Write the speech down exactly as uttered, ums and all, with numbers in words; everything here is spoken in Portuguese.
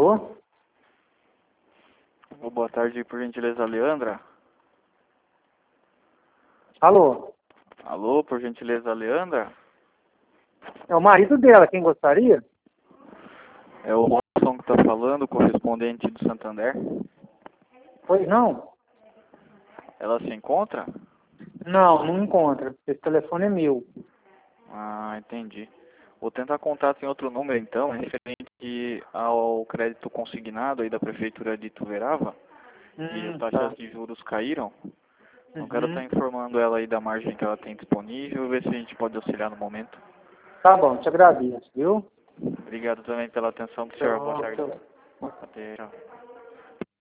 Alô? Oh, boa tarde, por gentileza, Leandra. Alô? Alô, por gentileza, Leandra. É o marido dela, quem gostaria? É o Robson que está falando, correspondente do Santander. Pois não? Ela se encontra? Não, não encontra. Esse telefone é meu. Ah, entendi. Vou tentar contato em outro número, então, referente ao crédito consignado aí da Prefeitura de Ituverava, que as Hum, taxas tá. de juros caíram. Não quero estar Uhum. informando ela aí da margem que ela tem disponível, ver se a gente pode auxiliar no momento. Tá bom, te agradeço, viu? Obrigado também pela atenção do senhor. Boa Tchau, tarde. tchau. Até, tchau.